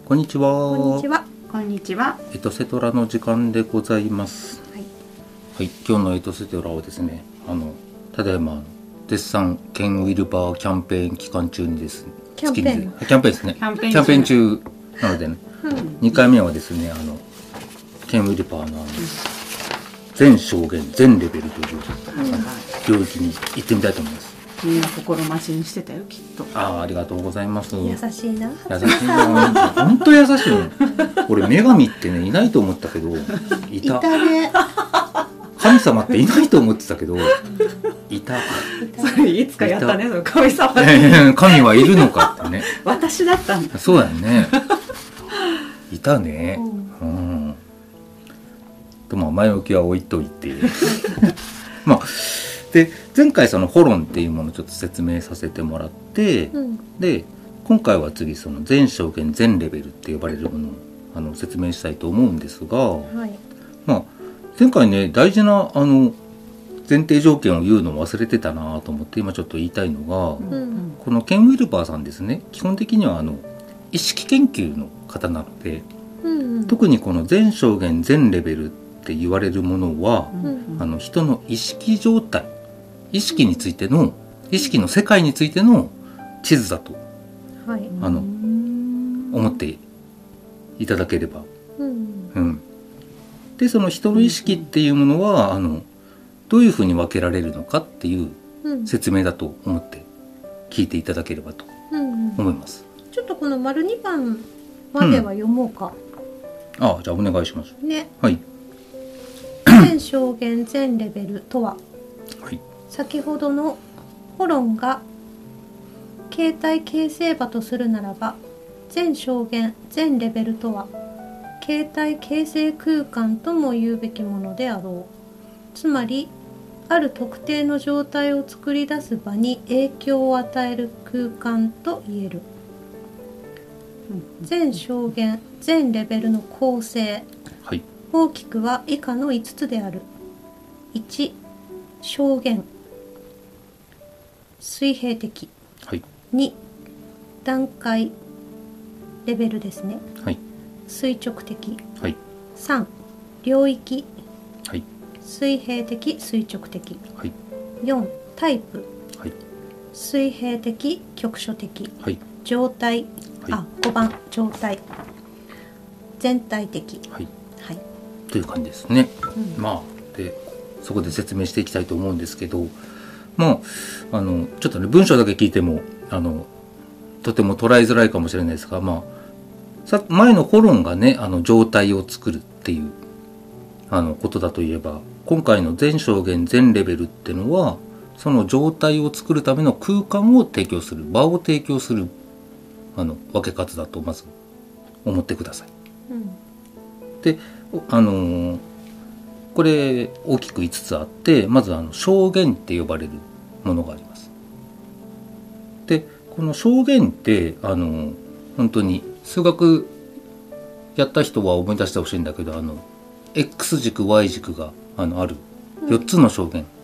こんにちは。 こんにちは。 こんにちは。 エトセトラの時間でございます。 はい。 はい、今日のエトセトラはですね、ただいま絶賛ケン・ウィルバーキャンペーン期間中にですね、 キャンペーンキャンペーンですね。 キャンペーン中なのでね、 うん。 2回目はですね、ケン・ウィルバーの全証言全レベルという領域に行ってみたいと思います。 みんな心待ちにしてたよ、きっと。 ありがとうございます。 優しいな。 優しいな。本当優しいね。俺女神ってねいないと思ったけど、いた。 いたね。 神様っていないと思ってたけど、いた。 それいつかやったね、その神様。 神はいるのかってね。 私だったんだ。 そうだよね。いたね。 うん。 と前置きは置いといて。で前回そのホロンっていうものをちょっと説明させてもらって、 うん。 で今回は次その全証言全レベルって呼ばれるものを説明したいと思うんですが、 はい。 前回ね大事な前提条件を言うのを忘れてたなと思って今ちょっと言いたいのが、 うん。 このケン・ウィルバーさんですね、基本的には意識研究の方なので、 うん。 特にこの全証言全レベルって言われるものは、 うん。 人の意識状態、意識についての意識の世界についての地図だとはい。 思っていただければ、 うん。 でその人の意識っていうものはどういうふうに分けられるのかっていううん。 説明だと思って聞いていただければとうん。 思います。 ちょっとこの丸2番までは読もうか。 じゃあお願いします。 ね。 はい全証言全レベルとは、 はい先ほどのホロンが形態形成場とするならば、全証言全レベルとは形態形成空間とも言うべきものであろう。つまりある特定の状態を作り出す場に影響を与える空間と言える。全証言全レベルの構成、 はい大きくは以下の5つである。1、証言、水平的。 はい 2、段階、レベルですね。 はい垂直的。 はい 3、領域、 はい水平的垂直的。 はい 4、タイプ、 はい水平的局所的。 はい状態、 は 5番、状態、全体的。 はいはい。 という感じですね。 うん。 でそこで説明していきたいと思うんですけど、ちょっとね文章だけ聞いてもとても捉えづらいかもしれないですが、前のホロンがね状態を作るっていうことだといえば、今回の全証言全レベルっていうのはその状態を作るための空間を提供する、場を提供する分け方だとまず思ってください。 うん。 でこれ大きく5つあって、まず証言って呼ばれるものがあります。でこの証言って本当に数学やった人は思い出してほしいんだけど、X 軸 Y 軸がある4つの証言、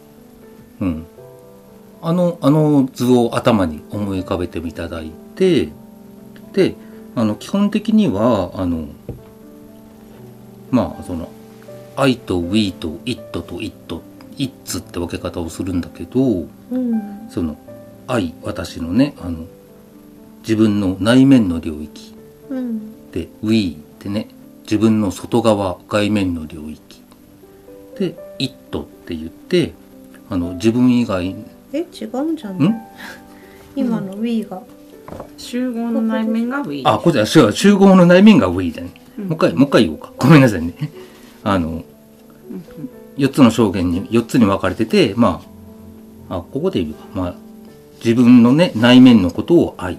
あの図を頭に思い浮かべていただいて、で基本的にはそのI と We と It と Its って分け方をするんだけど、 うん。 その I、私のね自分の内面の領域うん。 で、We ってね自分の外側外面の領域で、It って言って自分以外。 違うんじゃない？今の We が。 集合の内面が We。 これ集合の内面が We だね。もう一回言おうか。ごめんなさいね。4つの証言に4つに分かれてて、ここで言うか。自分のね内面のことを I。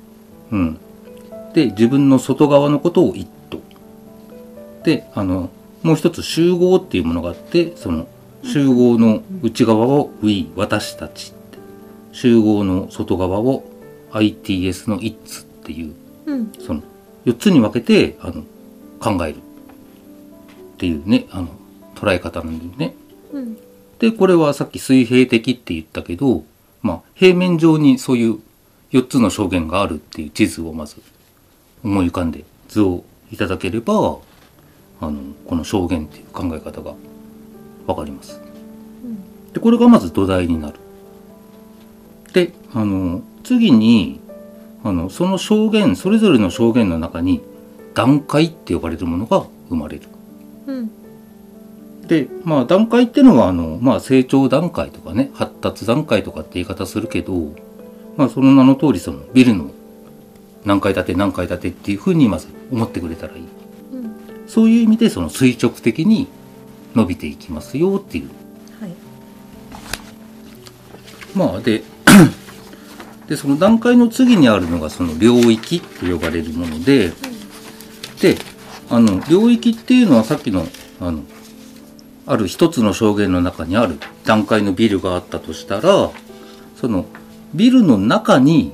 で自分の外側のことを It。でもう一つ集合っていうものがあって、その集合の内側を We、私たちって、集合の外側を ITS の It's っていう、その4つに分けて考えるっていうね捉え方なんでね。でこれはさっき水平的って言ったけど、平面上にそういう4つの証言があるっていう地図をまず思い浮かんで図をいただければこの証言っていう考え方がわかります。でこれがまず土台になる。で次にその証言、それぞれの証言の中に段階って呼ばれるものが生まれる。で段階っていうのは成長段階とかね、発達段階とかって言い方するけど、その名の通りそのビルの何階建て何階建てっていうふうにまず思ってくれたらいい。そういう意味でその垂直的に伸びていきますよっていう。でその段階の次にあるのがその領域と呼ばれるもので、領域っていうのはさっきのある一つの証言の中にある段階のビルがあったとしたら、そのビルの中に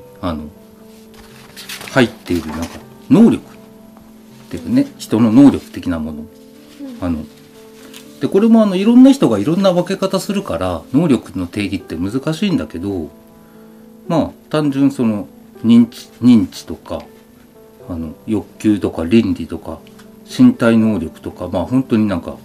入っているなんか能力っていうね、人の能力的なもの、でこれもいろんな人がいろんな分け方するから能力の定義って難しいんだけど、単純その認知とか欲求とか倫理とか身体能力とか本当になんか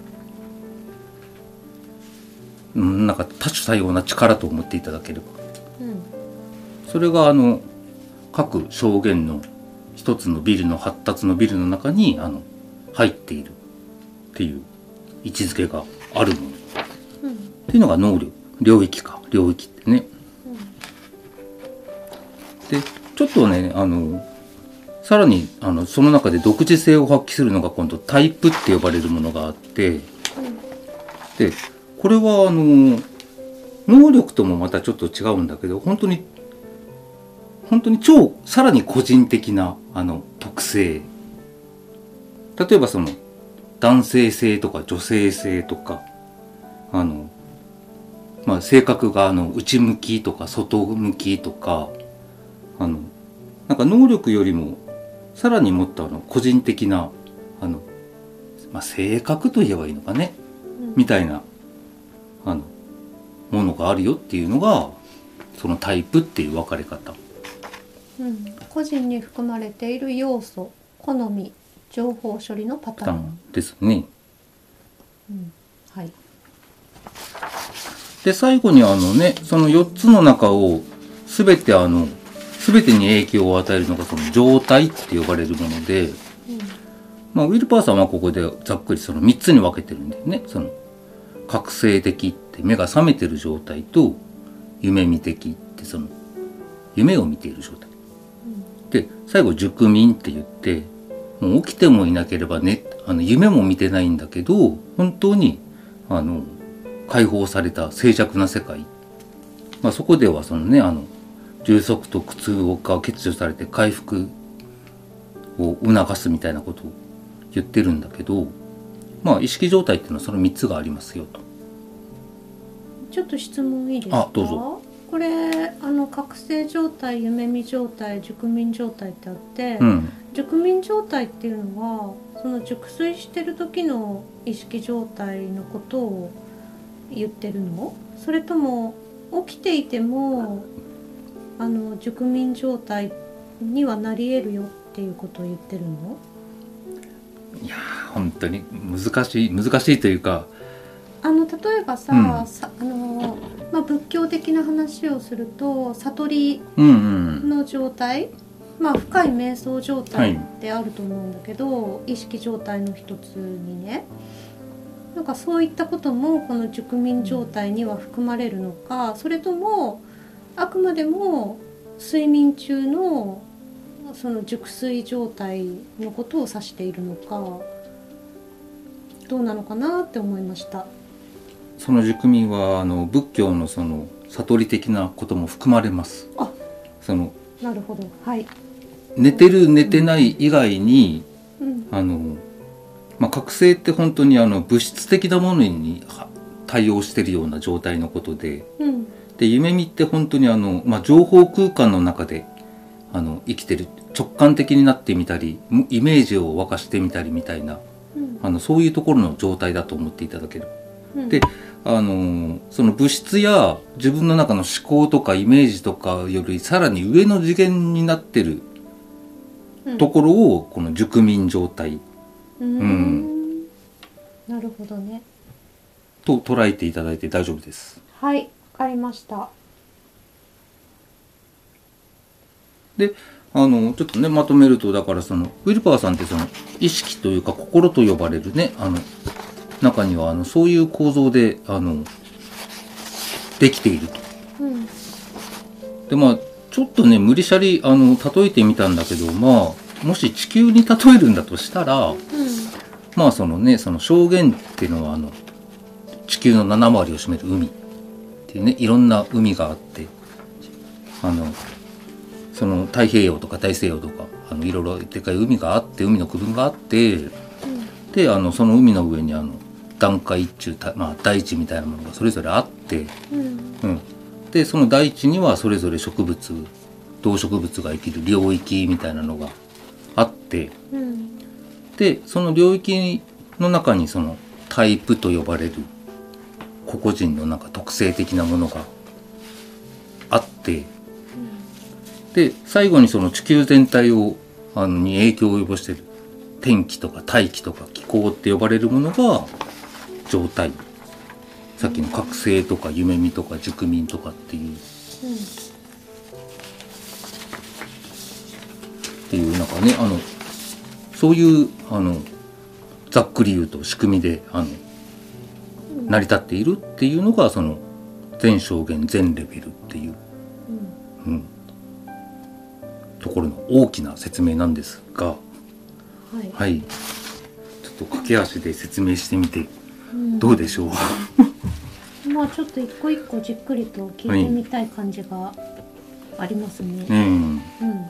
多種多様な力と思っていただければ、それが各証言の一つのビルの発達のビルの中に入っているっていう位置づけがあるもの、っていうのが能力、領域ってね。でちょっとねさらにその中で独自性を発揮するのが今度タイプって呼ばれるものがあって、でこれは能力ともまたちょっと違うんだけど、本当にさらに個人的な特性、例えばその男性性とか女性性とか性格が内向きとか外向きとかなんか能力よりもさらにもっと個人的な性格と言えばいいのかね、みたいなものがあるよっていうのがそのタイプっていう分かれ方。 個人に含まれている要素、好み、情報処理のパターンですね。 はい。 で最後にその4つの中を全てに影響を与えるのがその状態って呼ばれるもので、ウィルパーさんはここでざっくりその3つに分けてるんだよね。その覚醒的って目が覚めてる状態と、夢見的ってその夢を見ている状態、で最後熟眠って言ってもう起きてもいなければね、夢も見てないんだけど本当に解放された静寂な世界、そこではそのね充足と苦痛が欠如されて回復を促すみたいなことを言ってるんだけど、意識状態っていうのはその3つがありますよと。 ちょっと質問いいですか？ どうぞ。 これ覚醒状態、夢見状態、熟眠状態ってあって、熟眠状態っていうのはその熟睡してる時の意識状態のことを言ってるの？それとも起きていても熟眠状態にはなり得るよっていうことを言ってるの？ いやー本当に難しいというか、 例えばさ、仏教的な話をすると悟りの状態、深い瞑想状態ってあると思うんだけど、意識状態の一つにね、なんかそういったこともこの熟眠状態には含まれるのか、それともあくまでも睡眠中のその熟睡状態のことを指しているのか、どうなのかなって思いました。 その熟眠は仏教のその悟り的なことも含まれます。 なるほど、はい。 寝てる寝てない以外に、覚醒って本当に物質的なものに対応しているような状態のことで、で夢見って本当に情報空間の中で生きてる、直感的になってみたりイメージを沸かしてみたりみたいな、そういうところの状態だと思っていただける。でその物質や自分の中の思考とかイメージとかよりさらに上の次元になってるところをこの熟眠状態なるほどね。 と捉えていただいて大丈夫です。 はい、わかりました。 で、ちょっとねまとめると、だからそのウィルパーさんってその意識というか心と呼ばれるね中にはそういう構造でできていると。でまあちょっとね無理しゃり例えてみたんだけど、まあもし地球に例えるんだとしたら、まあその証言っていうのは地球の7割を占める海っていうね、いろんな海があって、その太平洋とか大西洋とかいろいろでかい海があって、海の区分があって、でその海の上に段階一中、まあ、大地みたいなものがそれぞれあって、でその大地にはそれぞれ植物、動植物が生きる領域みたいなのがあって、でその領域の中にそのタイプと呼ばれる個々人のなんか特性的なものがあって、で最後にその地球全体をに影響を及ぼしている天気とか大気とか気候って呼ばれるものが状態、さっきの覚醒とか夢見とか熟眠とかっていう、っていうなんかねそういうざっくり言うと仕組みで成り立っているっていうのがその全証言全レベルっていう、ところの大きな説明なんですが、はい、ちょっと駆け足で説明してみてどうでしょう。 まあちょっと一個一個じっくりと聞いてみたい感じがありますね。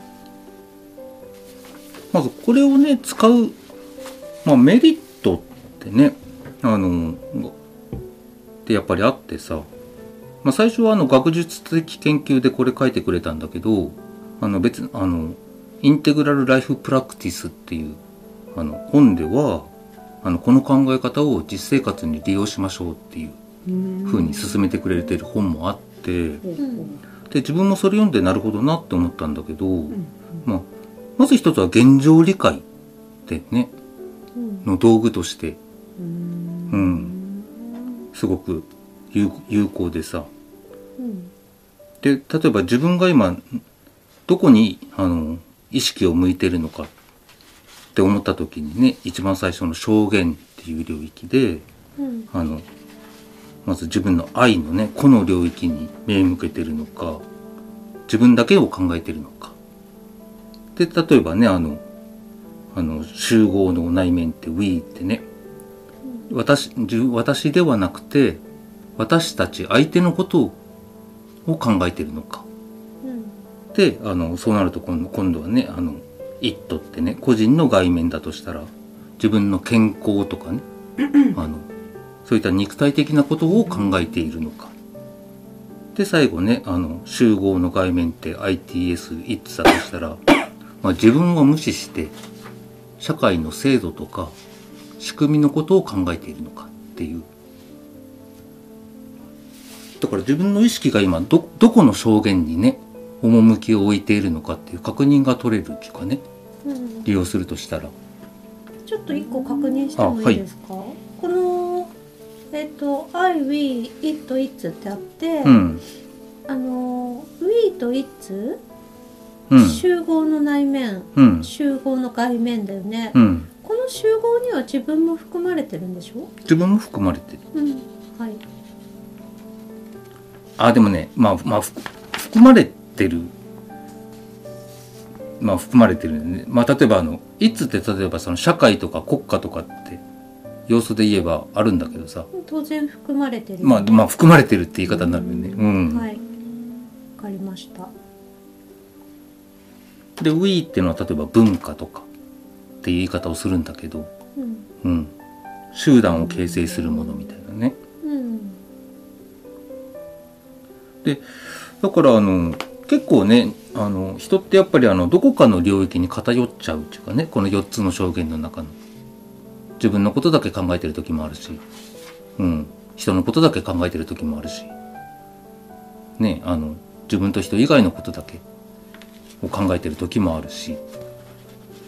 まずこれをね使う、まあ、メリットってねでやっぱりあってさ、まあ、最初は学術的研究でこれ書いてくれたんだけど、別インテグラルライフプラクティスっていう本ではこの考え方を実生活に利用しましょうっていう風に進めてくれてる本もあって、で自分もそれ読んでなるほどなって思ったんだけど、まず一つは現状理解ってね、の道具として、すごく有効でさ、で例えば自分が今どこに意識を向いてるのかって思った時にね、一番最初の証言っていう領域で、まず自分の愛のね個の領域に目向けてるのか、自分だけを考えてるのかで、例えばね集合の内面って We ってね、私ではなくて私たち相手のことを考えてるのか、でそうなると今度はねIt ってね個人の外面だとしたら自分の健康とかねそういった肉体的なことを考えているのかで、最後ね集合の外面って ITS、It だとしたら自分を無視して社会の制度とか仕組みのことを考えているのかっていう、だから自分の意識が今どこの証言にね趣を置いているのかっていう確認が取れるっていうかね、利用するとしたらちょっと一個確認してもいいですか？このI, we, it, its ってあって、we と its、集合の内面、集合の外面だよね、この集合には自分も含まれてるんでしょ？ 自分も含まれてる、でもね含まれてる含まれてるね。例えばits って例えばその社会とか国家とかって要素で言えばあるんだけどさ、 当然含まれてる、 含まれてるって言い方になるよね。 はい、わかりました。 で We っていうのは例えば文化とかっていう言い方をするんだけど、集団を形成するものみたいなね。でだから結構ね人ってやっぱりどこかの領域に偏っちゃうっていうかね、この4つの証言の中の自分のことだけ考えてる時もあるし、人のことだけ考えてる時もあるしね、自分と人以外のことだけを考えてる時もあるし、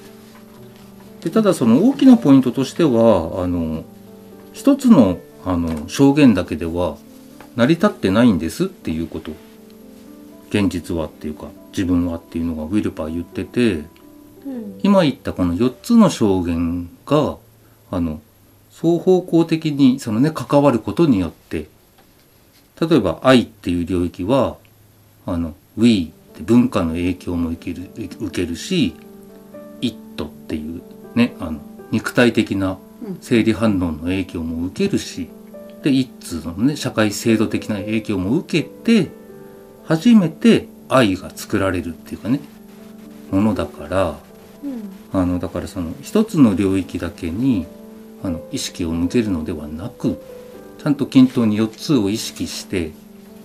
でただその大きなポイントとしては一つの証言だけでは成り立ってないんですっていうこと、現実はっていうか自分はっていうのがウィルパー言ってて、今言ったこの4つの証言が双方向的にそのね関わることによって、例えば愛っていう領域はWe って文化の影響も受けるし、It っていうね肉体的な生理反応の影響も受けるし、でIt's のね社会制度的な影響も受けて初めて愛が作られるっていうかねものだから、だからその一つの領域だけに意識を向けるのではなく、ちゃんと均等に4つを意識して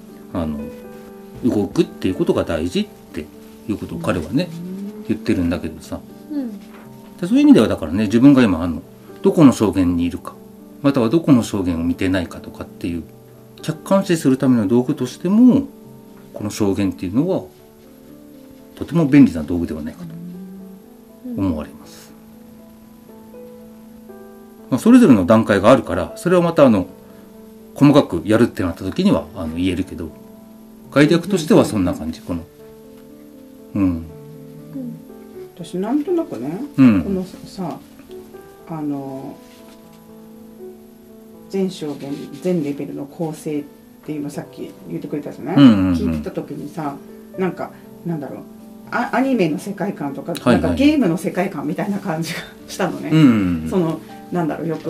動くっていうことが大事っていうことを彼はね言ってるんだけどさ、でそういう意味ではだからね、自分が今どこの証言にいるか、またはどこの証言を見てないかとかっていう客観視するための道具としても、この証言っていうのはとても便利な道具ではないかと思われます。それぞれの段階があるから、それはまた細かくやるってなった時には言えるけど、概略としてはそんな感じ。 私なんとなくね、このさ全証言全レベルの構成っていうのさっき言ってくれたじゃない、聞いてた時にさ、なんかなんだろう、アニメの世界観とか、なんかゲームの世界観みたいな感じがしたのね。そのなんだろう、よく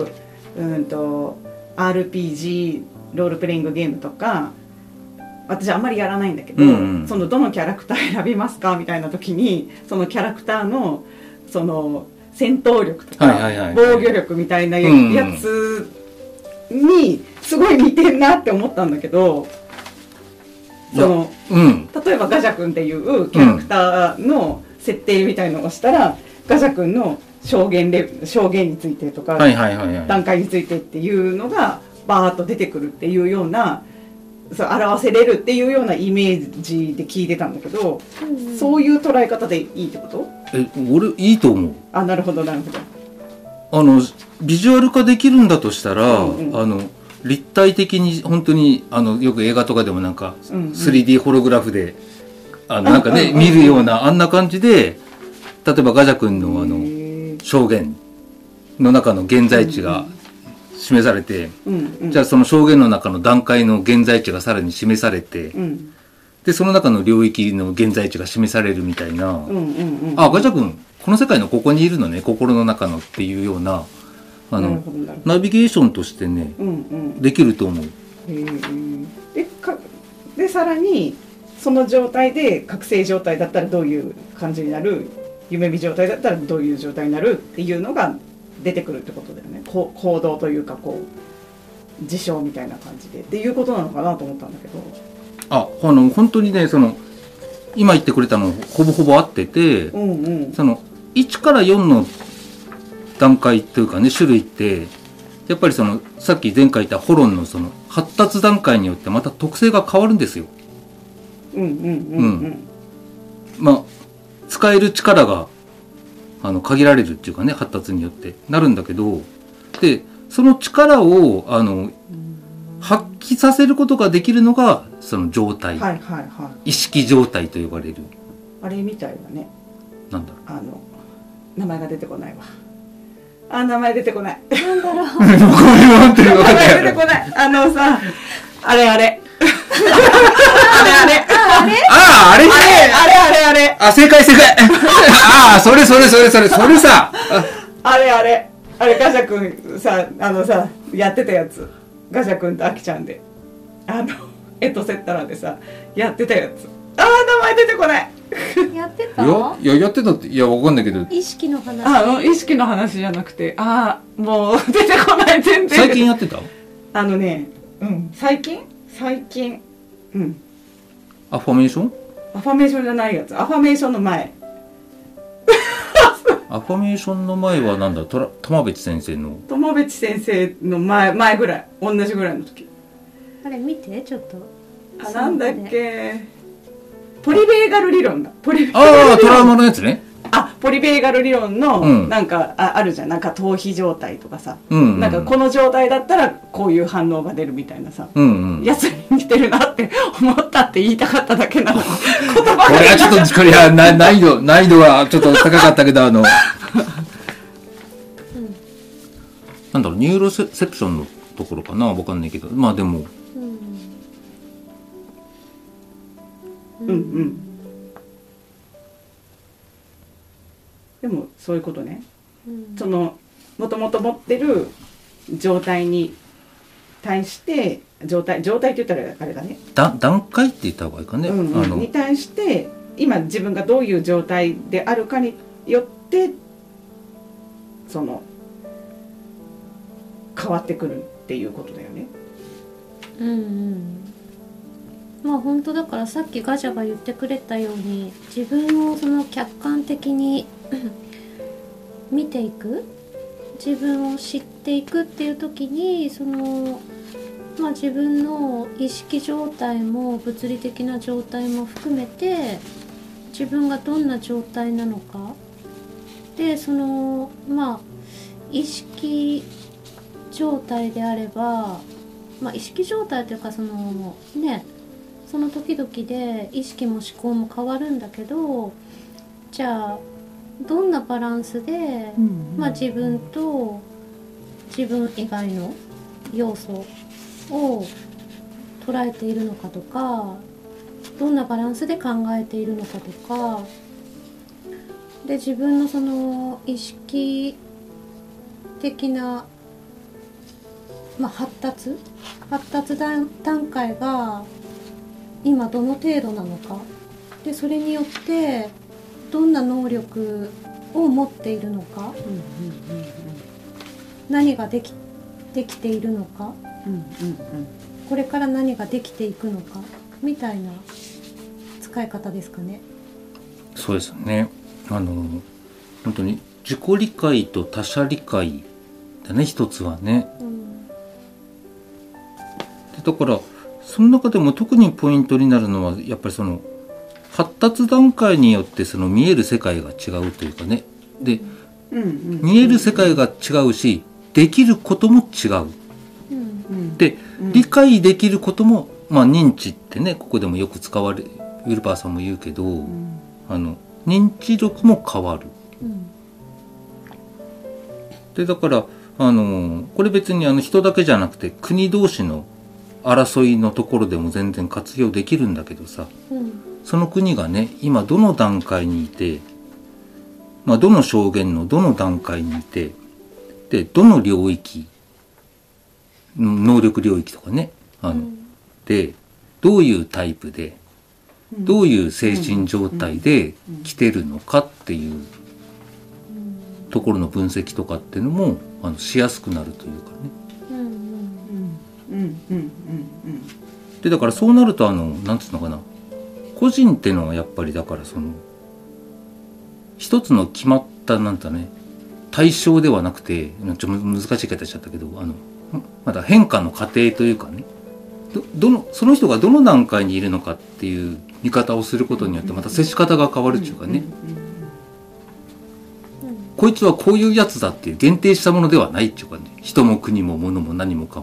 RPG ロールプレイングゲームとか私あんまりやらないんだけど、そのどのキャラクター選びますかみたいな時に、そのキャラクターのその戦闘力とか防御力みたいなやつにすごい似てんなって思ったんだけど、例えばガジャ君っていうキャラクターの設定みたいのをしたら、ガジャ君の証言についてとか段階についてっていうのがバーッと出てくるっていうような、表せれるっていうようなイメージで聞いてたんだけど、そういう捉え方でいいってこと？ 俺いいと思う。 なるほどなるほど。 ビジュアル化できるんだとしたら、立体的に本当によく映画とかでもなんか 3D ホログラフでなんかね見るようなあんな感じで、例えばガジャ君の証言の中の現在地が示されて、じゃあその証言の中の段階の現在地がさらに示されて、でその中の領域の現在地が示されるみたいな、ガジャ君この世界のここにいるのね、心の中のっていうようなナビゲーションとしてね、できると思う。 でさらにその状態で覚醒状態だったらどういう感じになる、夢見状態だったらどういう状態になるっていうのが出てくるってことだよね。行動というか事象みたいな感じでっていうことなのかなと思ったんだけど、 本当にね、今言ってくれたのほぼほぼ合ってて、その1から4の段階というかね、種類ってやっぱりさっき前回言ったホロンの発達段階によってまた特性が変わるんですよ。使える力が限られるっていうかね、発達によってなるんだけど、でその力を発揮させることができるのがその状態、意識状態と呼ばれるあれみたいだね。 なんだろう、 名前が出てこないわ。名前出てこない。 なんだろう。 名前出てこない。あれ。あれ。 正解。それさ。 あれ、ガジャ君さ、やってたやつ。ガジャ君とアキちゃんで。エトセッタラでさ、やってたやつ。名前出てこない。 やってた？ やってたって、わかんないけど。 意識の話。 意識の話じゃなくて、もう出てこない、全然。 最近やってた？ 最近。 アファメーション？ アファメーションじゃないやつ。アファメーションの前。 アファメーションの前はなんだ、友別先生の。 友別先生の前ぐらい。同じぐらいの時。 あれ見て、ちょっと。 なんだっけ。ポリベーガル理論だ。 トラウマのやつね。 ポリベーガル理論の、 うんなんかあるじゃん、なんか逃避状態とかさ、 うんうんなんかこの状態だったらこういう反応が出るみたいなさ、 うんうん。 やつに似てるなって思ったって言いたかっただけなの。言葉これはちょっと、これは難易度はちょっと高かったけど、なんだろう、ニューロセプションのところかな、わかんないけど、まあでも、 うんうん。でもそういうことね。そのもともと持ってる状態に対して状態って言ったらあれだね。 段階って言った方がいいかね。 に対して今自分がどういう状態であるかによってその変わってくるっていうことだよね。 うんうん。まあ本当だからさっきガジャが言ってくれたように自分をその客観的に見ていく、自分を知っていくっていう時にその、まあ、自分の意識状態も物理的な状態も含めて自分がどんな状態なのかで、そのまあ意識状態であれば、まあ、意識状態というかそのね、その時々で意識も思考も変わるんだけど、じゃあどんなバランスで、まあ、自分と自分以外の要素を捉えているのかとか、どんなバランスで考えているのかとかで、自分のその意識的な、まあ、発達段階が今どの程度なのかで、それによってどんな能力を持っているのか、何ができているのか、これから何ができていくのかみたいな使い方ですかね。そうですね。 本当に自己理解と他者理解だね、一つはね。でだからその中でも特にポイントになるのはやっぱりその発達段階によってその見える世界が違うというかね。で、見える世界が違うし、できることも違う。で、理解できることも、まあ認知ってね、ここでもよく使われ、ウィルバーさんも言うけど、認知力も変わる。で、だから、これ別に人だけじゃなくて、国同士の争いのところでも全然活用できるんだけどさ、その国がね、今どの段階にいて、まあ、どの証言のどの段階にいて、で、どの領域、能力領域とかね、で、どういうタイプで、どういう精神状態で来てるのかっていうところの分析とかっていうのもしやすくなるというかね。で、だからそうなるとなんつうのかな、個人っていうのはやっぱりだからその一つの決まったなんだね、対象ではなくて、ちょっと難しい言い方しちゃったけど、まだ変化の過程というかね、その人がどの段階にいるのかっていう見方をすることによってまた接し方が変わるっていうかね、こいつはこういうやつだっていう限定したものではないっていうかね、人も国も物も何もかも。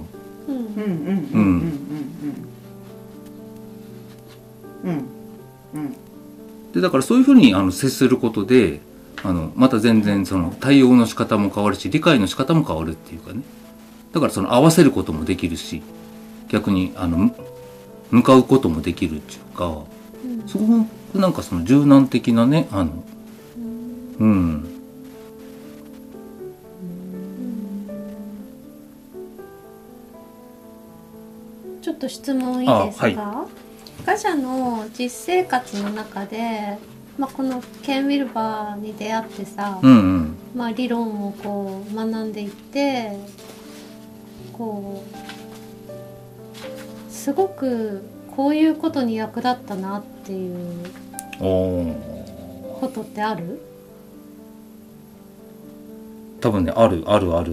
でだからそういうふうに接することでまた全然その対応の仕方も変わるし、理解の仕方も変わるっていうかね、だからその合わせることもできるし、逆に向かうこともできるっていうか、そこもなんかその柔軟的なねちょっと質問いいですか？ガジャの実生活の中で、まあ、このケン・ウィルバーに出会ってさ、まあ、理論をこう学んでいってこうすごくこういうことに役立ったなっていうことってある？ 多分ね、ある。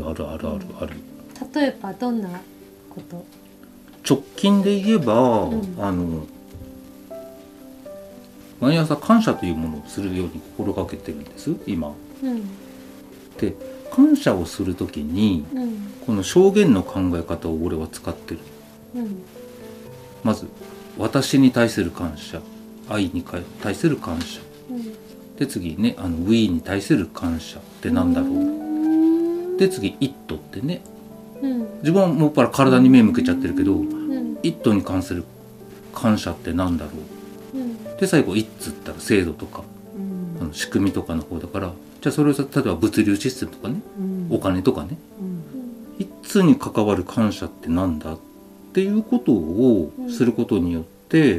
例えばどんなこと？ 直近で言えば、 毎朝感謝というものをするように心がけてるんです今。 うんで感謝をするときにうんこの証言の考え方を俺は使ってる。 うんまず私に対する感謝、愛に対する感謝うんで、次ねWe に対する感謝ってなんだろう。で次 It ってね、 うん自分はもっぱら体に目向けちゃってるけど、 うん It に関する感謝ってなんだろうんう。で最後 It ったら制度とかうん仕組みとかの方だから、じゃあそれを例えば物流システムとかね、お金とかね、It に関わる感謝ってなんだっていうことをすることによって、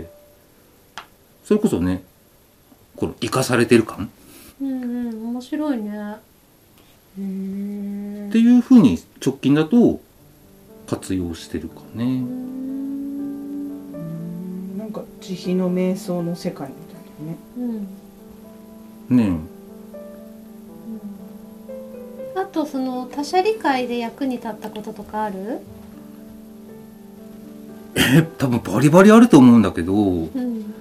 それこそねこの生かされてる感うん面白いね。 っていうふうに直近だと活用してるかね。 なんか慈悲の瞑想の世界みたいなね。 うんねあとその他者理解で役に立ったこととかある？ 多分バリバリあると思うんだけど、 うん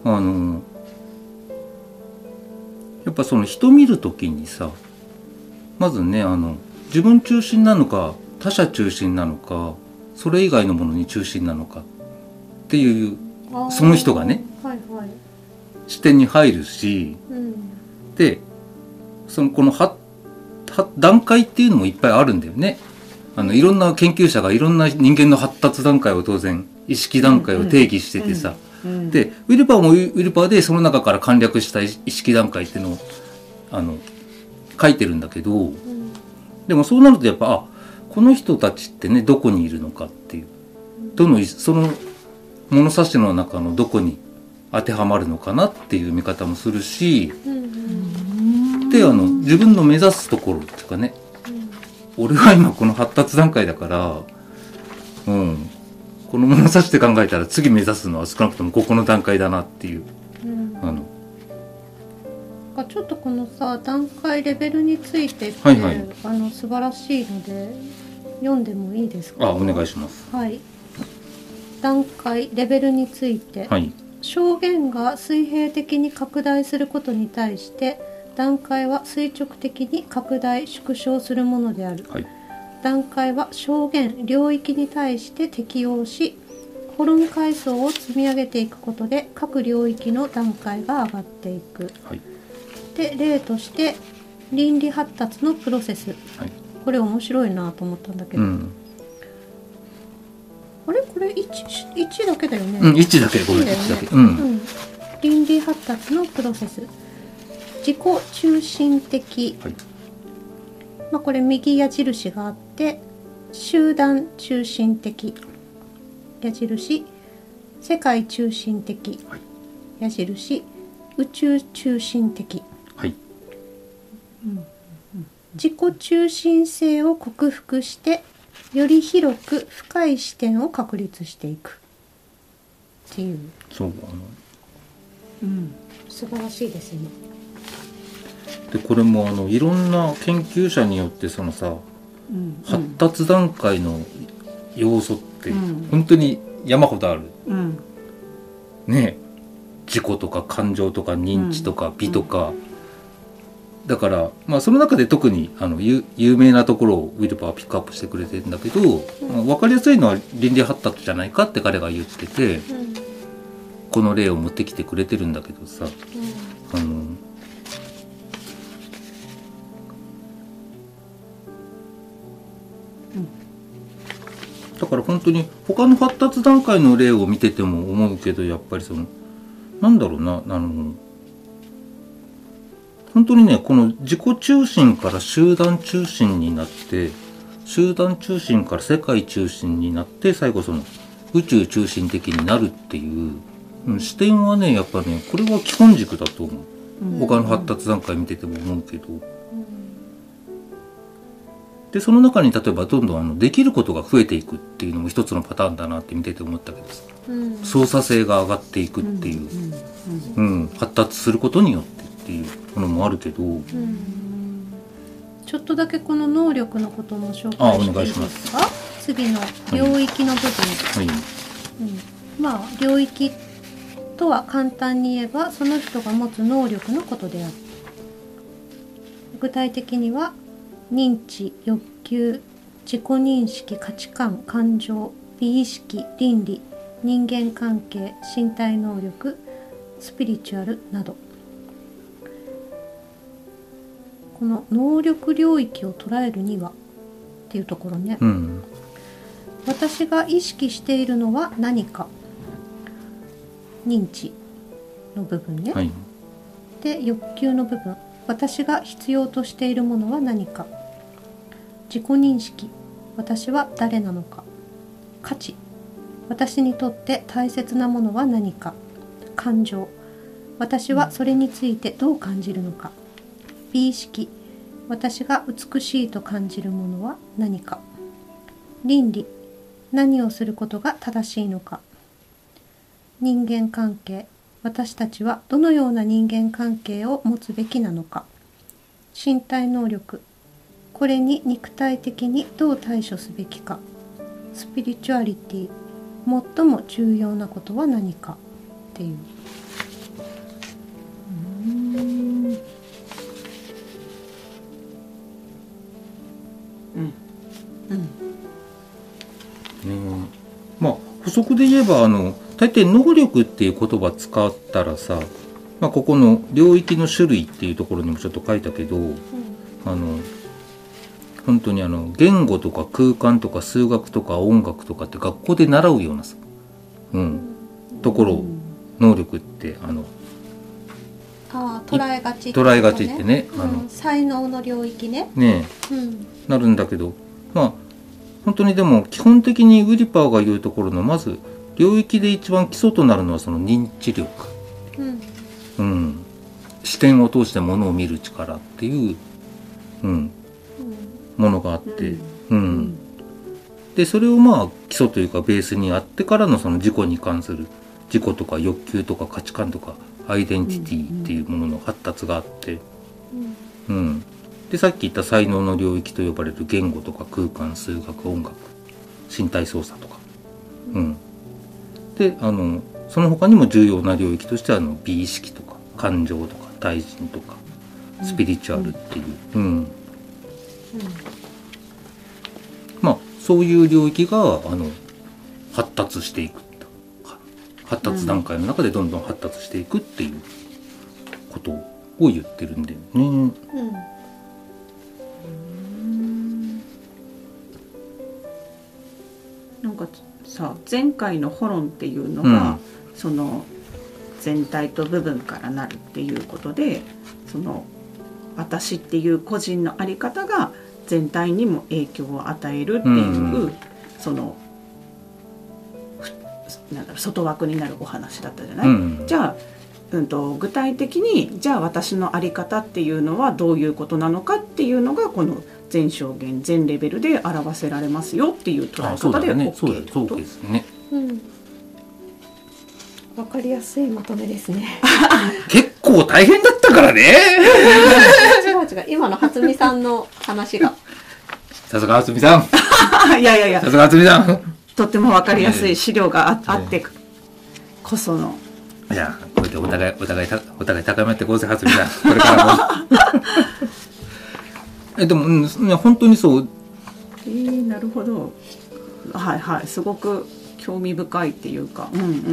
やっぱその人見るときにさ、まずね自分中心なのか他者中心なのかそれ以外のものに中心なのかっていうその人がねはいはい視点に入るし、 うんでこの段階っていうのもいっぱいあるんだよね。いろんな研究者がいろんな人間の発達段階を当然意識段階を定義しててさ、でウィルパーもウィルパーでその中から簡略した意識段階っていうのを書いてるんだけど、でもそうなるとやっぱこの人たちってねどこにいるのかっていうその物差しの中のどこに当てはまるのかなっていう見方もするし、で自分の目指すところっていうかね、俺は今この発達段階だから、この物差しで考えたら次目指すのは少なくともここの段階だなっていう、 ちょっとこのさ段階レベルについてって、 はいはい素晴らしいので読んでもいいですか？ お願いします。 はい。段階レベルについて、 はい、 証言が水平的に拡大することに対して段階は垂直的に拡大縮小するものである、 はい、 段階は証言領域に対して適応しホロン階層を積み上げていくことで各領域の段階が上がっていく、 はい、 で例として倫理発達のプロセス、 はい、 これ面白いなと思ったんだけど、あれこれ 1だけだよね。 1だけこれ1だけ、 倫理発達のプロセス、自己中心的、 はい、 これ右矢印があって集団中心的矢印、世界中心的、 はい、 矢印、宇宙中心的、 はい、 自己中心性を克服してより広く深い視点を確立していくっていう、 そう素晴らしいですね。 でこれもいろんな研究者によってそのさ、発達段階の要素って本当に山ほどある、ね、自己とか感情とか認知とか美とか、だからその中で特に有名なところをウィルパーはピックアップしてくれてるんだけど、分かりやすいのは倫理発達じゃないかって彼が言ってて、この例を持ってきてくれてるんだけどさ、だから本当に他の発達段階の例を見てても思うけど、やっぱりなんだろうな、本当にねこの自己中心から集団中心になって、集団中心から世界中心になって、最後宇宙中心的になるっていう、視点はねやっぱねこれは基本軸だと思う、他の発達段階見てても思うけど、でその中に例えばどんどんできることが増えていくっていうのも一つのパターンだなって見てて思ったけどさ、操作性が上がっていくっていう、発達することによってっていうものもあるけど、 ちょっとだけこの能力のことも紹介していいですか？次の領域の部分、領域とは簡単に言えばその人が持つ能力のことである。具体的には認知、欲求、自己認識、価値観、感情、美意識、倫理、人間関係、身体能力、スピリチュアルなど、この能力領域を捉えるにはっていうところね、私が意識しているのは何か、認知の部分ね、で欲求の部分、私が必要としているものは何か、自己認識、私は誰なのか、価値、私にとって大切なものは何か、感情、私はそれについてどう感じるのか、美意識、私が美しいと感じるものは何か、倫理、何をすることが正しいのか、人間関係、私たちはどのような人間関係を持つべきなのか、身体能力、これに肉体的にどう対処すべきか、スピリチュアリティ、最も重要なことは何かっていう。 まあ補足で言えば大抵能力っていう言葉使ったらさ、ここの領域の種類っていうところにもちょっと書いたけど、本当に言語とか空間とか数学とか音楽とかって学校で習うようなさ、ところを能力って捉えがちってね、 才能の領域ね、 なるんだけど、本当にでも基本的にウィリパーが言うところのまず領域で一番基礎となるのはその認知力、視点を通してものを見る力っていう、ものがあって、でそれを基礎というかベースにあってからのその自己に関する自己とか欲求とか価値観とかアイデンティティっていうものの発達があって、でさっき言った才能の領域と呼ばれる言語とか空間、数学、音楽、身体操作とか、でその他にも重要な領域としては美意識とか感情とか対人とかスピリチュアルっていう、そういう領域が発達していく、発達段階の中でどんどん発達していくっていうことを言ってるんだよね。 なんかさ、前回のホロンっていうのが、その全体と部分からなるっていうことで、その私っていう個人の在り方が全体にも影響を与えるっていう、その外枠になるお話だったじゃない、じゃあ、具体的にじゃあ私の在り方っていうのはどういうことなのかっていうのがこの全証言全レベルで表せられますよっていう捉え方で OK そうですね。 わかりやすいまとめですね。 結構大変だったからね。 違う今の初見さんの話が。 さすが初見さん。 いやさすが初見さん。 とってもわかりやすい資料があってこその。 いや、こうやってお互い高めてこうぜ、初見さん。これからも。でも、本当にそう。 なるほど。はいはい、すごく興味深いっていうか、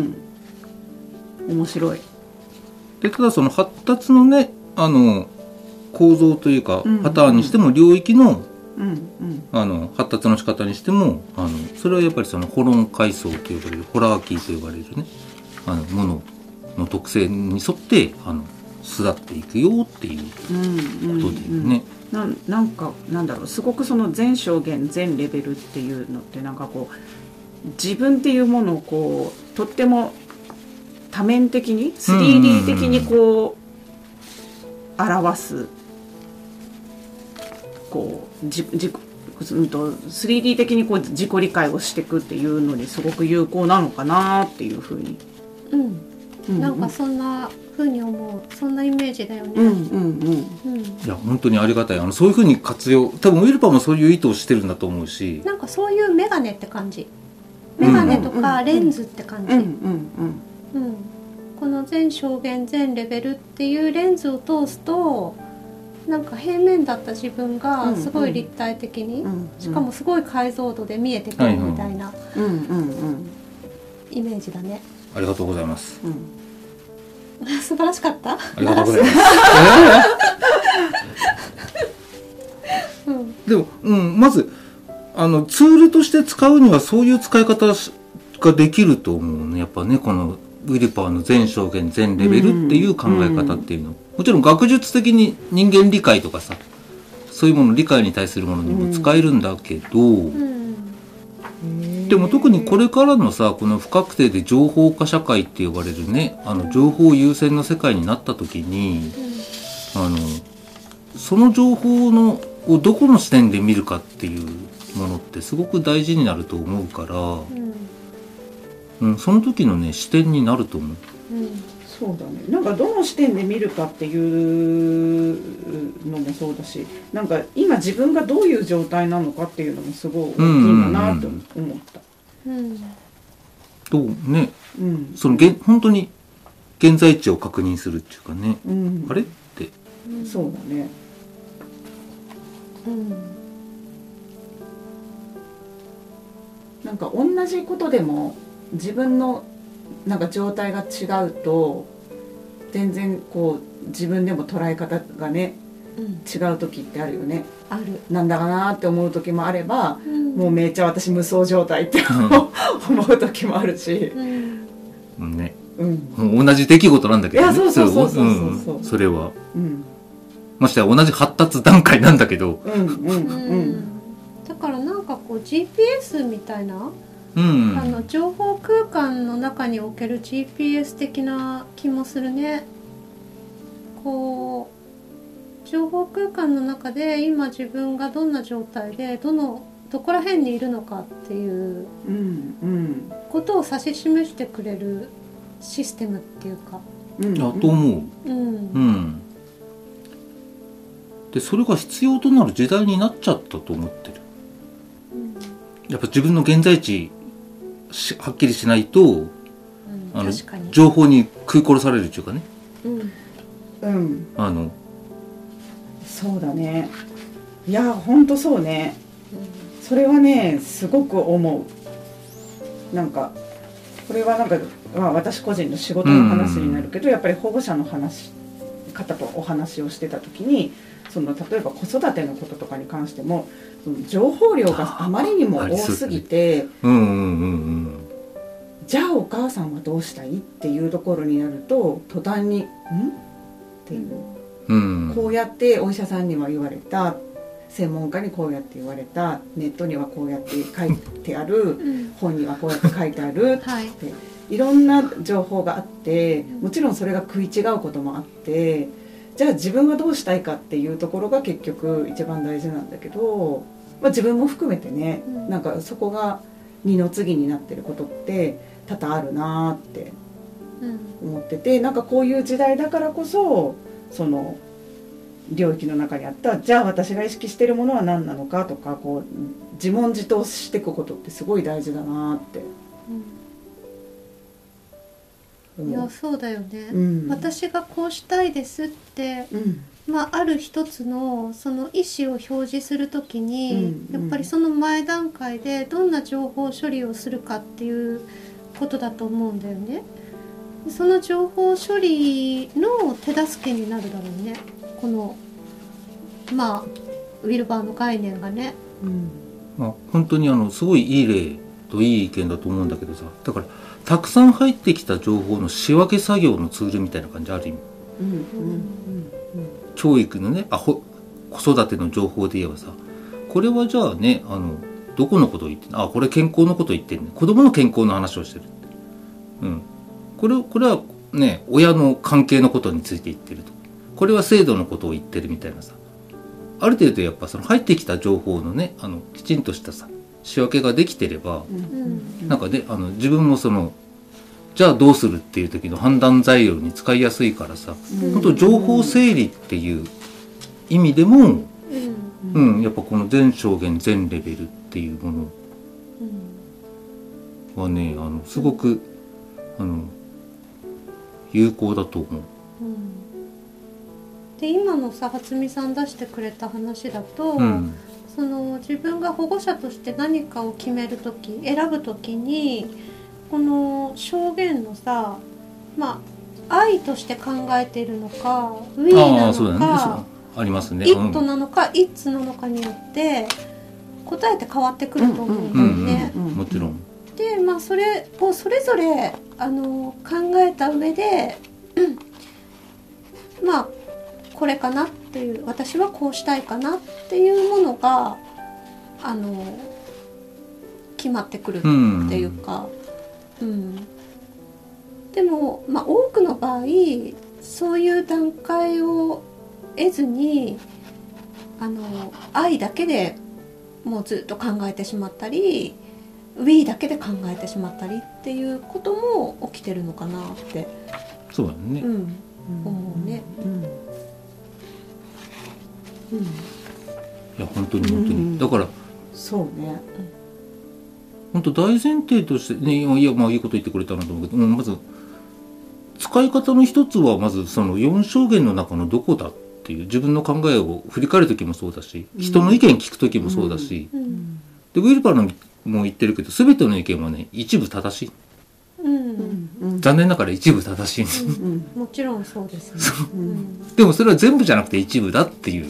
面白い。 でただその発達のね、構造というかパターンにしても領域の、発達の仕方にしてもそれはやっぱりそのホロン階層と呼ばれるホラーキーと呼ばれるねものの特性に沿って巣立っていくよっていうことでね。 なんかなんだろう、すごくその全証言全レベルっていうのってなんかこう自分っていうものをこうとっても多面的に 3D 的にこう表すこう3D 的にこう自己理解をしていくっていうのにすごく有効なのかなっていうふうに、 なんかそんな風に思う、そんなイメージだよね。 いや本当にありがたいそういう風に活用、多分ウィルパーもそういう意図をしてるんだと思うし、 なんかそういうメガネって感じ、メガネとかレンズって感じ、 この全証言全レベルっていうレンズを通すとなんか平面だった自分がすごい立体的に、しかもすごい解像度で見えてくるみたいなイメージだね。 ありがとうございます、 素晴らしかった。 ありがとうございますでも、まずツールとして使うにはそういう使い方ができると思うね。やっぱね、このウィルパーの全証言全レベルっていう考え方っていうの、もちろん学術的に人間理解とかさ、そういうもの理解に対するものにも使えるんだけど、でも特にこれからのさ、この不確定で情報化社会って呼ばれるね、情報優先の世界になった時に、その情報をどこの視点で見るかっていうものってすごく大事になると思うから、その時のね視点になると思う。 そうだね。なんかどの視点で見るかっていうのもそうだし、なんか今自分がどういう状態なのかっていうのもすごい大きいんだなと思った。 どうね、その本当に現在地を確認するっていうかね、あれって、 そうだね。なんか同じことでも自分のなんか状態が違うと全然こう自分でも捉え方がね、違う時ってあるよね。 ある。 なんだかなって思う時もあれば、もうめっちゃ私無双状態って思う時もあるし、 ね、もう同じ出来事なんだけどね。 いや、そうそれは、ましてや同じ発達段階なんだけど、 だからなんかこう GPS みたいな、情報空間の中における GPS 的な気もするね。こう情報空間の中で今自分がどんな状態でどこら辺にいるのかっていうことを指し示してくれるシステムっていうか、 と思う。でそれが必要となる時代になっちゃったと思ってる。やっぱ自分の現在地はっきりしないと、情報に食い殺されるっていうかね。 そうだね。いや本当そうね。それはねすごく思う。なんかこれはなんか、私個人の仕事の話になるけど、やっぱり保護者の方とお話をしてた時に、例えば子育てのこととかに関しても情報量があまりにも多すぎて、じゃあお母さんはどうしたいっていうところになると途端にっていう、こうやってお医者さんには言われた、専門家にこうやって言われた、ネットにはこうやって書いてある、本にはこうやって書いてあるって、いろんな情報があって、もちろんそれが食い違うこともあって、じゃあ自分はどうしたいかっていうところが結局一番大事なんだけど、自分も含めてね、なんかそこが二の次になってることって多々あるなって思ってて、なんかこういう時代だからこそその領域の中にあった、じゃあ私が意識してるものは何なのかとか、こう自問自答していくことってすごい大事だなって、 いやそうだよね、私がこうしたいですって、ある一つのその意思を表示するときに、やっぱりその前段階でどんな情報処理をするかっていうことだと思うんだよね。その情報処理の手助けになるだろうね、このウィルバーの概念がね。 本当にすごいいい例といい意見だと思うんだけどさ、だからたくさん入ってきた情報の仕分け作業のツールみたいな感じある意味、教育のね、子育ての情報で言えばさ、これはじゃあね、どこのことを言ってんの、これ健康のことを言ってんね、子供の健康の話をしてるって、これはね親の関係のことについて言ってると、これは制度のことを言ってるみたいなさ、ある程度やっぱその入ってきた情報のねきちんとしたさ仕分けができてれば、なんかね自分もじゃあどうするっていう時の判断材料に使いやすいからさ、本当情報整理っていう意味でも、やっぱこの全証言全レベルっていうものはねすごく有効だと思う。 で今のさ初見さん出してくれた話だと、その自分が保護者として何かを決めるとき選ぶときにこの証言のさ愛として考えているのかウィーなのか、 ありますね。 イットなのか、イッツなのかによって答えって変わってくると思うんだよね。 もちろん。 でそれをそれぞれ考えた上でこれかなっていう私はこうしたいかなっていうものが決まってくるっていうか、でも、多くの場合そういう段階を得ずに愛だけでもうずっと考えてしまったりWe だけで考えてしまったりっていうことも起きてるのかなってそうだね、 思うね。 いや本当に、だからそうね、 本当大前提としてね、いやいいこと言ってくれたなと思うけど、まず使い方の一つはまずその4証言の中のどこだっていう自分の考えを振り返る時もそうだし、人の意見聞く時もそうだし、でウィルパーのも言ってるけど全ての意見はね一部正しい、残念ながら一部正しい、 もちろんそうですね、 でもそれは全部じゃなくて一部だっていう、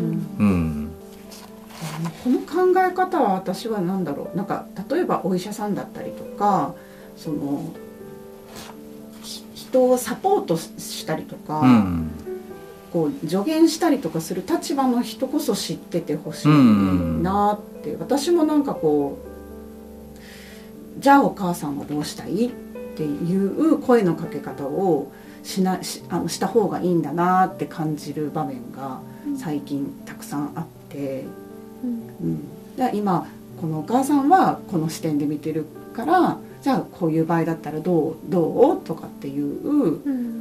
この考え方は私は何だろう、なんか例えばお医者さんだったりとかその人をサポートしたりとか、こう助言したりとかする立場の人こそ知っててほしいなって、私もなんかこうじゃあお母さんはどうしたいっていう声のかけ方をした方がいいんだなって感じる場面が最近たくさんあって、で今このお母さんはこの視点で見てるからじゃあこういう場合だったらどうとかっていう、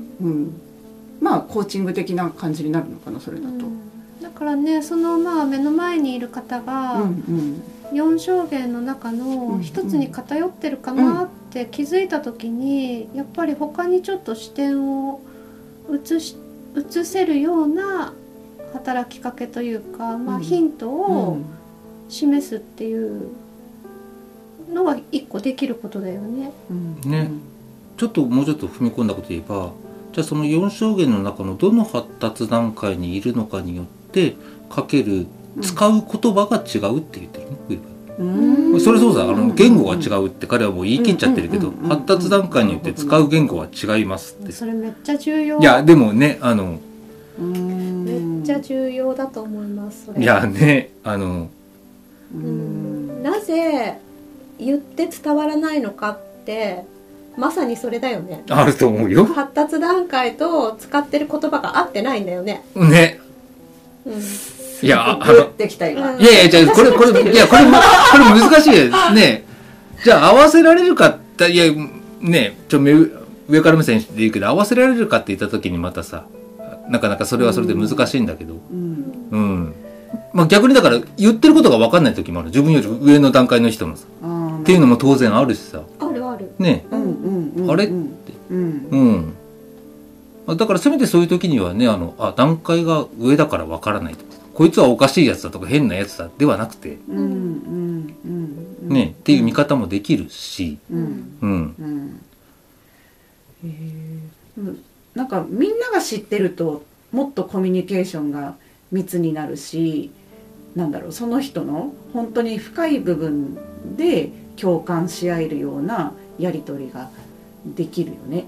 コーチング的な感じになるのかなそれだと。 だからねその目の前にいる方が4証言の中の一つに偏ってるかなって気づいた時にやっぱり他にちょっと視点を移せるような働きかけというか、ヒントを示すっていうのは一個できることだよね。 ちょっともうちょっと踏み込んだこと言えば、じゃあその4証言の中のどの発達段階にいるのかによってかける使う言葉が違うって言ってるね、それそうさ言語が違うって彼はもう言い切っちゃってるけど、発達段階によって使う言語は違いますって。 それめっちゃ重要。 いやでもねめっちゃ重要だと思います。それいやねなぜ言って伝わらないのかってまさにそれだよね。 あると思うよ。 発達段階と使ってる言葉が合ってないんだよね。 いやできた今。 いやじゃあこれ難しいね。じゃあ合わせられるかっていやね上から目線で言うけど合わせられるかって言った時にまたさなかなかそれはそれで難しいんだけど、逆にだから言ってることが分かんない時もある。自分より上の段階の人もさっていうのも当然あるしさ。 あるね、あれって、だからせめてそういう時にはね段階が上だから分からないとか、こいつはおかしいやつだとか変なやつだではなくて、ねっていう見方もできるし、 なんかみんなが知ってるともっとコミュニケーションが密になるし、なんだろうその人の本当に深い部分で共感し合えるようなやり取りができるよね、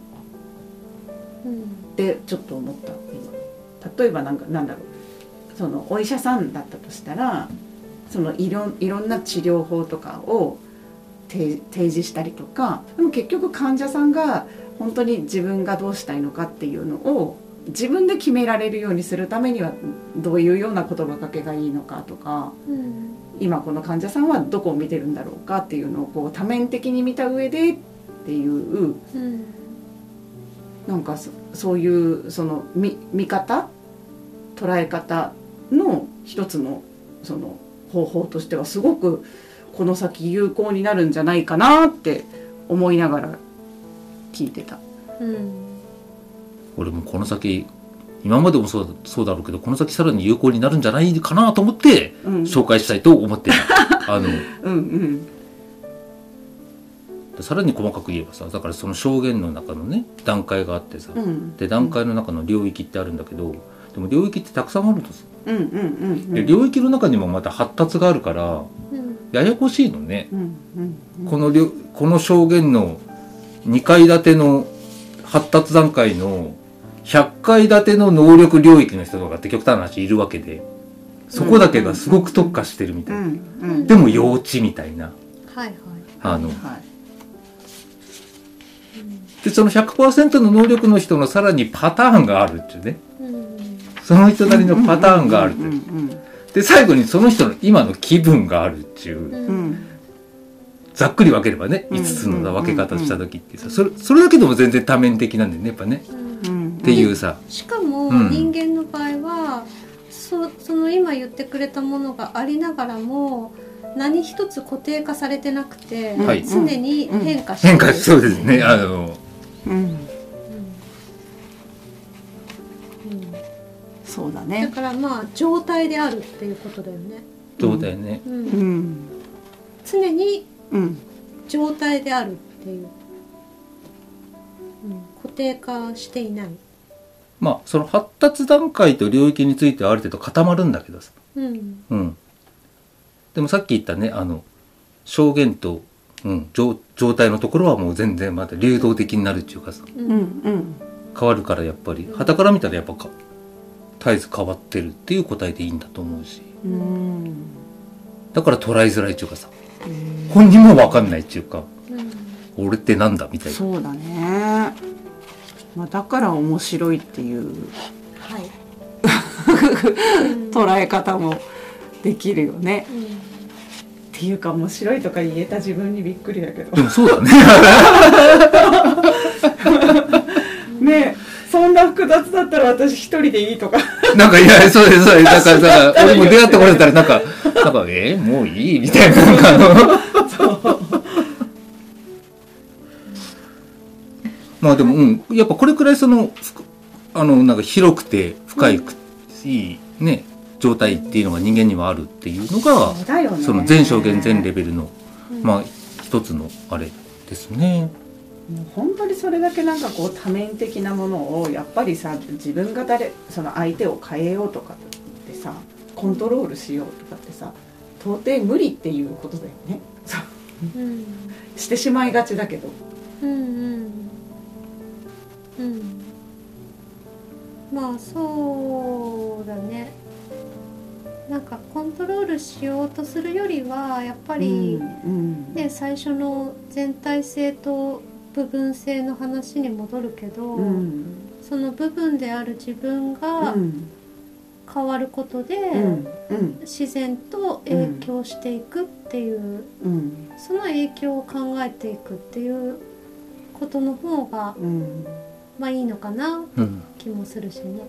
ってちょっと思った今。例えばなんだろうそのお医者さんだったとしたらそのいろんな治療法とかを提示したりとか、でも結局患者さんが本当に自分がどうしたいのかっていうのを自分で決められるようにするためにはどういうような言葉かけがいいのかとか、今この患者さんはどこを見てるんだろうかっていうのをこう多面的に見た上でっていう、なんかそういうその見方捉え方の一つのその方法としてはすごくこの先有効になるんじゃないかなって思いながら聞いてた。 俺もこの先今までもそうだろうけどこの先さらに有効になるんじゃないかなと思って紹介したいと思っている、さらに細かく言えばさ、だからその証言の中のね段階があってさ、で段階の中の領域ってあるんだけど、でも領域ってたくさんあるとさ、で領域の中にもまた発達があるから、ややこしいのね、この証言の2階建ての発達段階の100階建ての能力領域の人とかって極端な話いるわけで、そこだけがすごく特化してるみたいな、でも幼稚みたいな、でその 100% の能力の人のさらにパターンがあるっていうね、その人なりのパターンがあるっていう、で最後にその人の今の気分があるっていう、ざっくり分ければね5つの分け方した時ってさ、それだけでも全然多面的なんだよねやっぱね、っていうさ。 しかも人間の場合は、その今言ってくれたものがありながらも何一つ固定化されてなくて、常に変化してる、 変化そうですね、 そうだね。 だからまあ状態であるっていうことだよね。 そうだよね、 常に状態であるっていう、固定化していない。 まあその発達段階と領域についてはある程度固まるんだけどさ、でもさっき言ったね証言と、状態のところはもう全然また流動的になるっていうかさ、変わるからやっぱり傍から見たらやっぱ絶えず変わってるっていう答えでいいんだと思うし、だから捉えづらいっていうかさ、本人も分かんないっていうか、俺ってなんだみたいな。 そうだね、だから面白いっていう、捉え方もできるよね、っていうか面白いとか言えた自分にびっくりだけど。 でもそうだねねえ、そんな複雑だったら私一人でいいとかなんかいやそうですそうです、だから俺も出会った頃だったらなんかもういいみたいな、まあでもやっぱこれくらいなんか広くて深いね状態っていうのが人間にはあるっていうのが、その全証言全レベルのまあ一つのあれですね。 もう本当にそれだけなんかこう多面的なものをやっぱりさ、自分がその相手を変えようとかってさ、コントロールしようとかってさ、到底無理っていうことだよね。してしまいがちだけど、 まあそうだね。なんかコントロールしようとするよりはやっぱり、最初の全体性と部分性の話に戻るけど、その部分である自分が変わることで、自然と影響していくっていう、その影響を考えていくっていうことの方が、まあいいのかな気もするしね。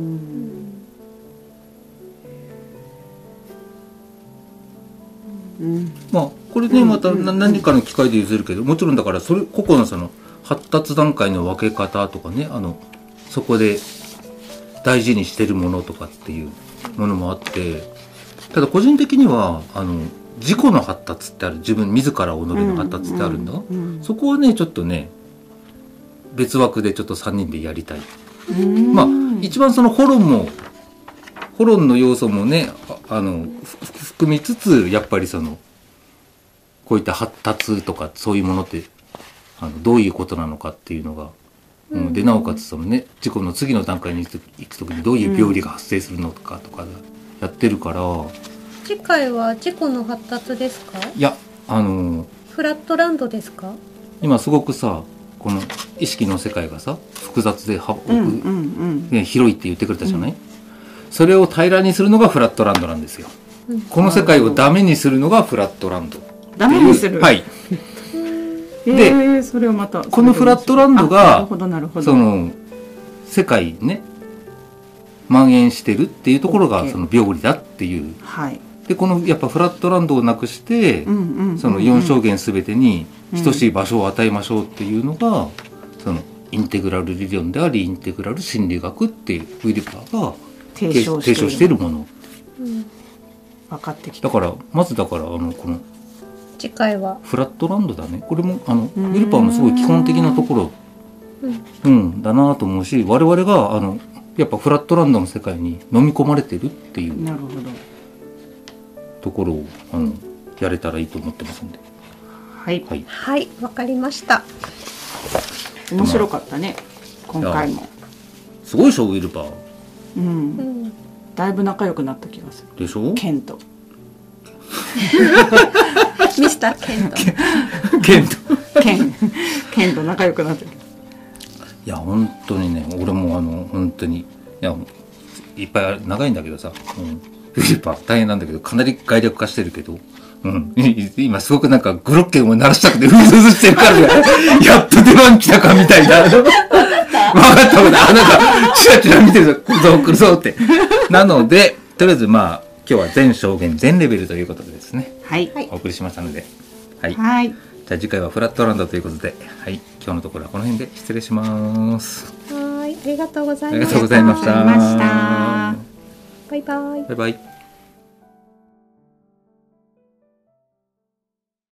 まあこれねまた何かの機会で譲るけど、もちろんだから個々のその発達段階の分け方とかね、そこで大事にしてるものとかっていうものもあって、ただ個人的には自己の発達ってある、自ら己の発達ってあるんだ、そこはねちょっとね別枠でちょっと3人でやりたい。まあ一番そのホロンの要素もね含みつつ、やっぱりこういった発達とかそういうものってどういうことなのかっていうのが、でなおかつそのね自己の次の段階に行くときにどういう病理が発生するのかとかやってるから、 次回は自己の発達ですか？ いやフラットランドですか？ 今すごくさこの意識の世界がさ複雑で広いって言ってくれたじゃない、それを平らにするのがフラットランドなんですよ、この世界をダメにするのがフラットランド。 ダメにする、 はい。 でそれをまたこのフラットランドがその世界にね蔓延してるっていうところがその病理だっていう、でこのやっぱフラットランドをなくして、その4証言すべてに等しい場所を与えましょうっていうのがそのインテグラル理論でありインテグラル心理学っていうウィルパーが提唱しているもの分かってきた。 だからまずこの次回はフラットランドだね。これもウィルパーのすごい基本的なところだなと思うし、我々がやっぱフラットランドの世界に飲み込まれてるっていうなるほど。 ところをやれたらいいと思ってますんで。 はいはい、 はい、わかりました。 面白かったね今回も。 すごいでしょウィルパー。 だいぶ仲良くなった気がする。 でしょ。 ケンとミスターケント。 ケンと仲良くなってる。 いや本当にね、俺も本当にいっぱい長いんだけどさ、ウィルパー大変なんだけどかなり概略化してるけど、今すごくなんかグロッケンを鳴らしたくてうずうずしてるからやっと出番来たかみたいな。分かったなんかチラチラ見てるぞ、来るぞってなので、とりあえず今日は全証言全レベルということでですね、 はいお送りしましたので、はい、 はい、 じゃあ次回はフラットランドということで、はい、今日のところはこの辺で失礼します。 はい、ありがとうございありました。 がとうございました。 ありがとうございました。 バイバイ。 バイバイ。